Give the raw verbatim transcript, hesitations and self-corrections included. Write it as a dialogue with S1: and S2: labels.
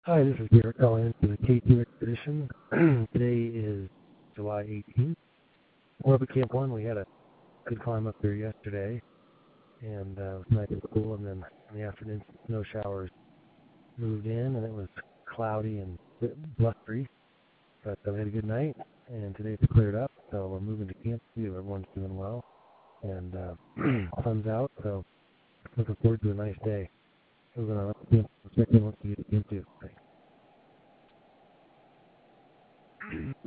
S1: Hi, this is Garrett calling in for the K two Expedition. Today is July eighteenth. We're up at Camp one. We had a good climb up there yesterday, and uh, it was nice and cool. And then in the afternoon, some snow showers moved in, and it was cloudy and a bit blustery. But uh, we had a good night, and today it's cleared up, so we're moving to Camp two. Everyone's doing well, and uh, sun's out, so looking forward to a nice day. We're going to check in once we get to Camp two. Thanks.